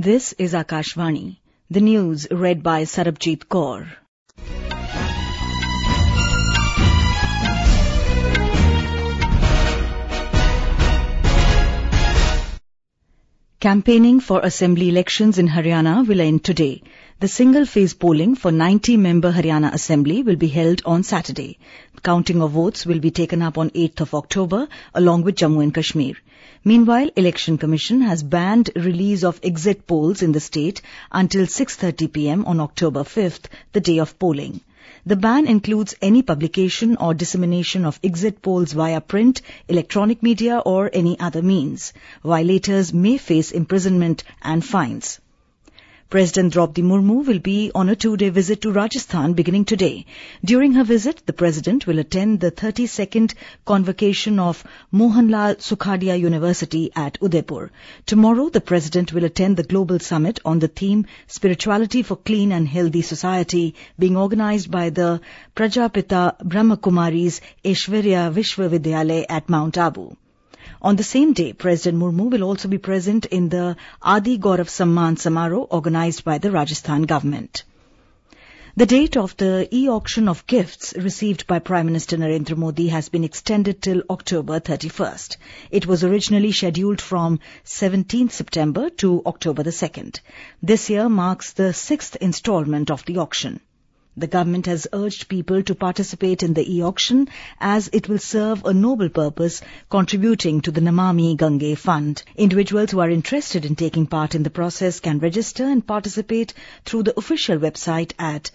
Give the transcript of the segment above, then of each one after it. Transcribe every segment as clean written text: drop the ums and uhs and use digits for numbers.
This is Akashvani. The news read by Sarabjit Kaur. Campaigning for assembly elections in Haryana will end today. The single-phase polling for 90-member Haryana Assembly will be held on Saturday. Counting of votes will be taken up on 8th of October, along with Jammu and Kashmir. Meanwhile, Election Commission has banned release of exit polls in the state until 6:30 p.m. on October 5th, the day of polling. The ban includes any publication or dissemination of exit polls via print, electronic media or any other means. Violators may face imprisonment and fines. President Draupadi Murmu will be on a 2-day visit to Rajasthan beginning today. During her visit, the President will attend the 32nd convocation of Mohanlal Sukhadia University at Udaipur. Tomorrow, the President will attend the Global Summit on the theme Spirituality for Clean and Healthy Society, being organized by the Prajapita Brahmakumari's Aishwarya Vishwavidyalaya at Mount Abu. On the same day, President Murmu will also be present in the Adi Gaurav Samman Samaroh organized by the Rajasthan government. The date of the e-auction of gifts received by Prime Minister Narendra Modi has been extended till October 31st. It was originally scheduled from 17th September to October the 2nd. This year marks the 6th installment of the auction. The government has urged people to participate in the e-auction as it will serve a noble purpose, contributing to the Namami Gange Fund. Individuals who are interested in taking part in the process can register and participate through the official website at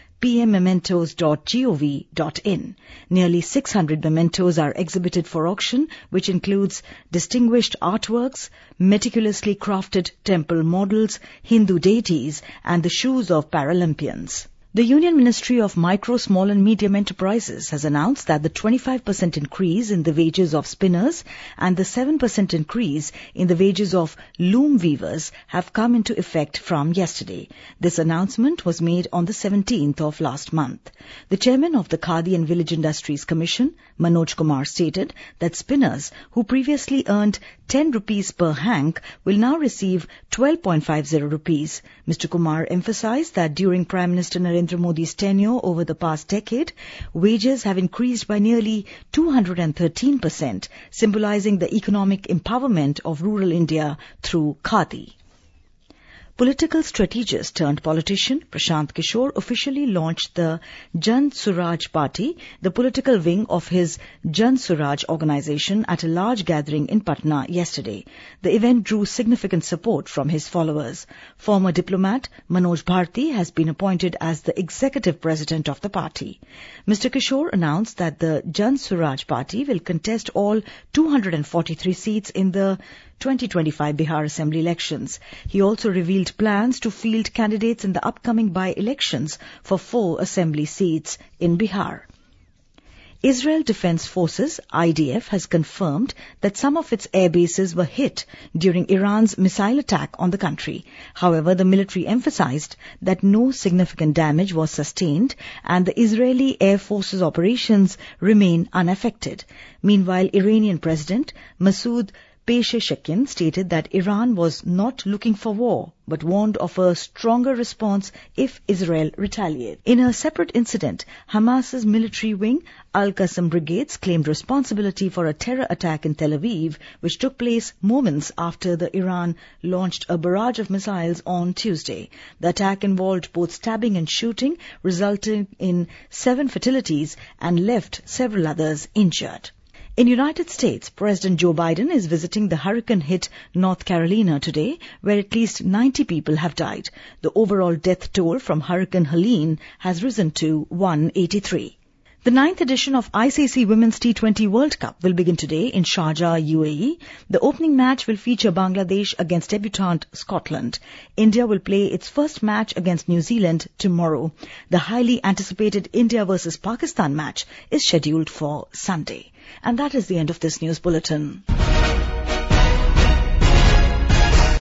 pmmementos.gov.in. Nearly 600 mementos are exhibited for auction, which includes distinguished artworks, meticulously crafted temple models, Hindu deities, and the shoes of Paralympians. The Union Ministry of Micro, Small and Medium Enterprises has announced that the 25% increase in the wages of spinners and the 7% increase in the wages of loom weavers have come into effect from yesterday. This announcement was made on the 17th of last month. The chairman of the Khadi and Village Industries Commission, Manoj Kumar, stated that spinners who previously earned 10 rupees per hank will now receive 12.50 rupees. Mr. Kumar emphasized that during Prime Minister Narendra Modi's tenure over the past decade, wages have increased by nearly 213%, symbolizing the economic empowerment of rural India through Khadi. Political strategist turned politician Prashant Kishore officially launched the Jan Suraj Party, the political wing of his Jan Suraj organization, at a large gathering in Patna yesterday. The event drew significant support from his followers. Former diplomat Manoj Bharti has been appointed as the executive president of the party. Mr. Kishore announced that the Jan Suraj Party will contest all 243 seats in the 2025 Bihar Assembly elections. He also revealed plans to field candidates in the upcoming by-elections for 4 assembly seats in Bihar. Israel Defense Forces, IDF, has confirmed that some of its air bases were hit during Iran's missile attack on the country. However, the military emphasized that no significant damage was sustained and the Israeli Air Force's operations remain unaffected. Meanwhile, Iranian President Masoud Pezeshkian stated that Iran was not looking for war, but warned of a stronger response if Israel retaliates. In a separate incident, Hamas's military wing, Al-Qassam Brigades, claimed responsibility for a terror attack in Tel Aviv, which took place moments after the Iran launched a barrage of missiles on Tuesday. The attack involved both stabbing and shooting, resulting in 7 fatalities and left several others injured. In the United States, President Joe Biden is visiting the hurricane-hit North Carolina today, where at least 90 people have died. The overall death toll from Hurricane Helene has risen to 183. The 9th edition of ICC Women's T20 World Cup will begin today in Sharjah, UAE. The opening match will feature Bangladesh against debutant Scotland. India will play its first match against New Zealand tomorrow. The highly anticipated India versus Pakistan match is scheduled for Sunday. And that is the end of this news bulletin.